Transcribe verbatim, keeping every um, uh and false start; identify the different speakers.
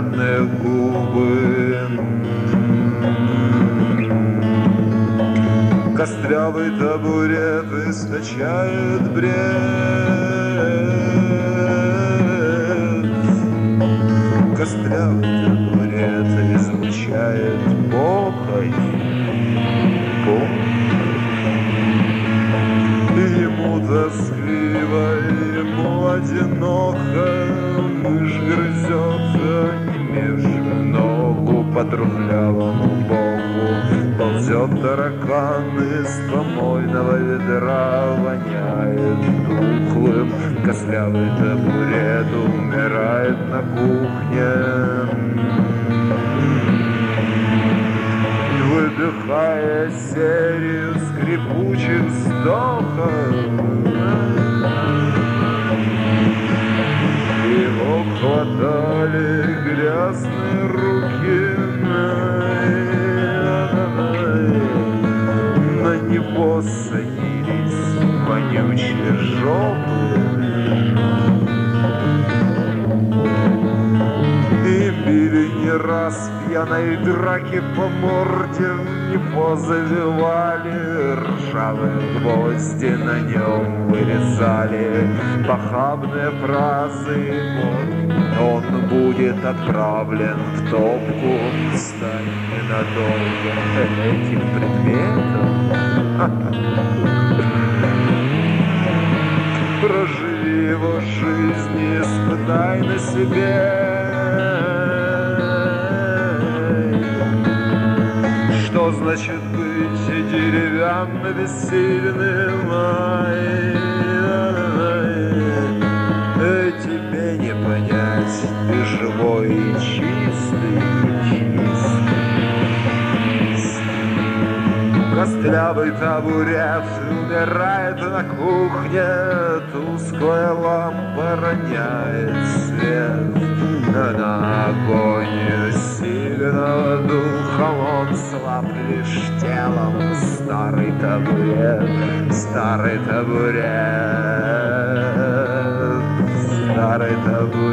Speaker 1: деревянные губы. Костлявый табурет источает бред. Костлявый табурет излучает похоть, похоть. Ему тоскливо, ему одиноко, мышь грызется, немевшую ногу по трухлявому боку. Ползет таракан из помойного ведра, воняет тухлым. Костлявый табурет умирает на кухне, выдыхая серию скрипучих вздохов. Его хватали грязные руки, на него садились вонючие жопы и били не раз в пьяной драке по морде, в него завивали, ржавые гвозди на нем вырезали похабные фразы. Он будет отправлен в топку, станет ненадолго этим предметом. Проживи его жизнь и испытай на себе, что значит быть деревянно бессильным. Тебе не понять, ты живой и чистый, чистый. Костлявый табурет умирает на кухне, тусклая лампа роняет свет на огонь сильного духа. Он слаб лишь телом, старый табурет, старый табурет, старый табурет.